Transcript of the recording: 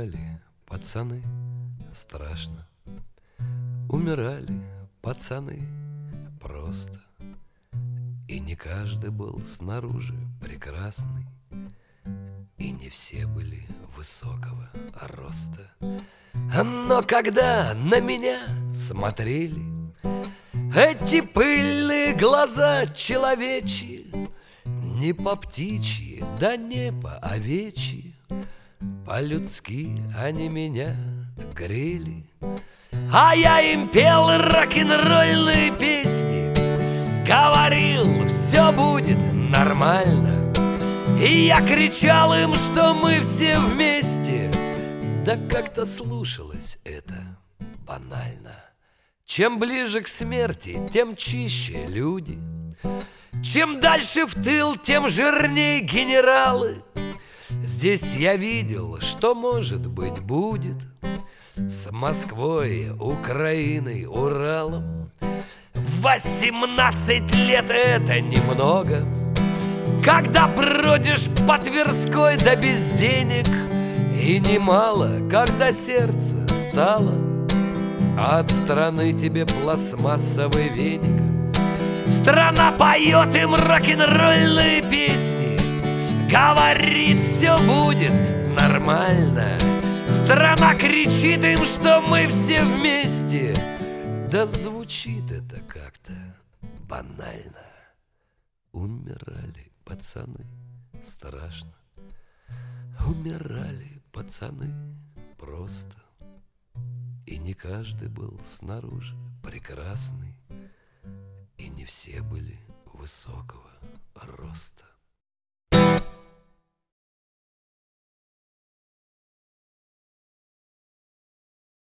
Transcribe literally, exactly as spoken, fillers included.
Умирали пацаны, страшно. Умирали пацаны просто. И не каждый был снаружи прекрасный, и не все были высокого роста. Но когда на меня смотрели эти пыльные глаза человечьи, не по птичьи, да не по овечьи, по-людски они меня грели. А я им пел рок-н-ролльные песни, говорил, все будет нормально. И я кричал им, что мы все вместе. Да как-то слушалось это банально. Чем ближе к смерти, тем чище люди. Чем дальше в тыл, тем жирней генералы. Здесь я видел, что, может быть, будет с Москвой, Украиной, Уралом. Восемнадцать лет — это немного, когда бродишь по Тверской да без денег. И немало, когда сердце стало от страны тебе пластмассовый веник. Страна поет им рок-н-ролльные песни, говорит, все будет нормально. Страна кричит им, что мы все вместе. Да звучит это как-то банально. Умирали пацаны, страшно. Умирали пацаны просто. И не каждый был снаружи прекрасный, и не все были высокого роста.